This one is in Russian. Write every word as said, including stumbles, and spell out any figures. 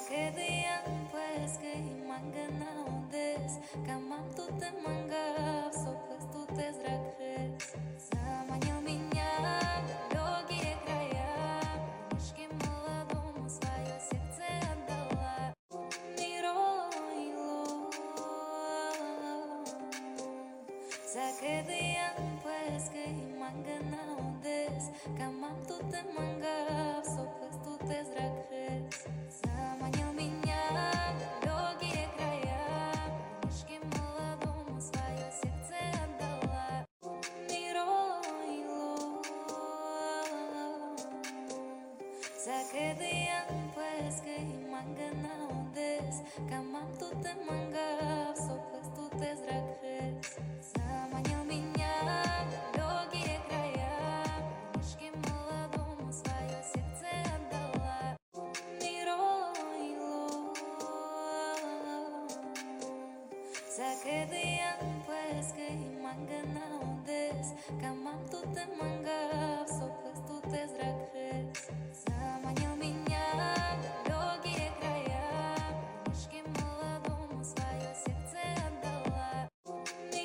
Закидыян пески мангана ундес, камам тут и мангав, соплес тут и зракхес. Заманил меня в далекие края, мишки молодому свое сердце отдала. Миройло, закидыян пески мангана ундес, камам тут и мангав, соплес тут и зракхес. Заманил меня в далекие края, мишки молодому свое сердце отдала. Миройло, закидыян пески мангана ундес, камам тут и мангав, соплес тут и зракхес. Заманил меня в далекие края, мишки молодому свое сердце отдала. Закидыян пески мангана ундес, камам тут и мангав.